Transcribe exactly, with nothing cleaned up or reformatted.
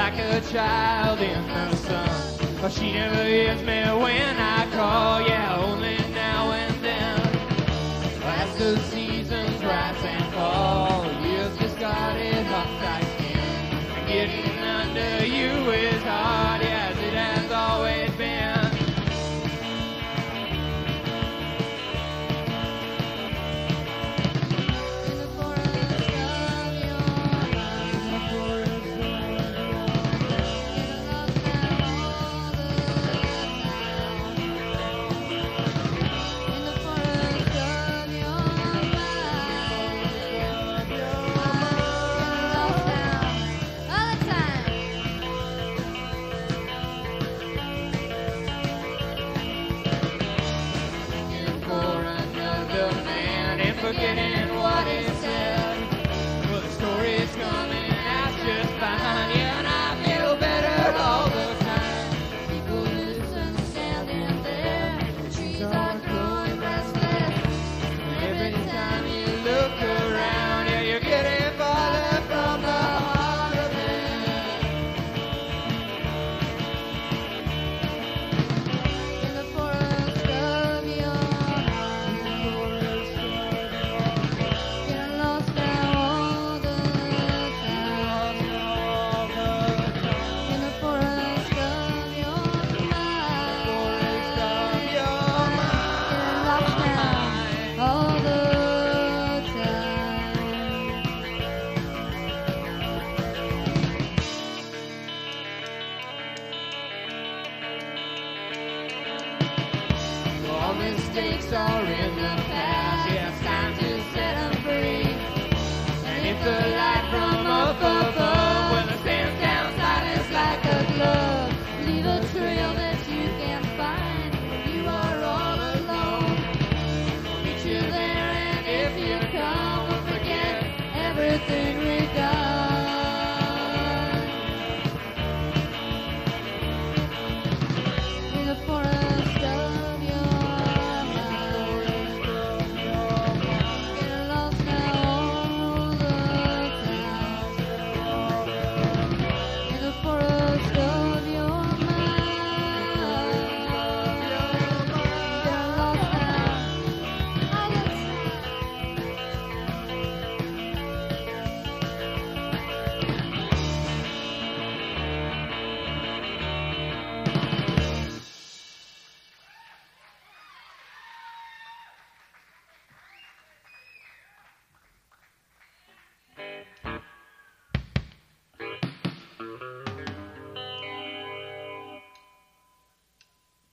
like a child in the sun. But she never hears me when I call, yeah, only now and then. As the seasons rise and fall, years discarded, hot skin. And getting under you is hard, yeah, as it has always been. Forgetting what he said. Well, the story's coming out just fine, yeah, and I feel better all the time. People listen, standing there. The trees are growing restless. Every time you look around, yeah, you're getting farther from the heart of it. In the forest of your mistakes are in the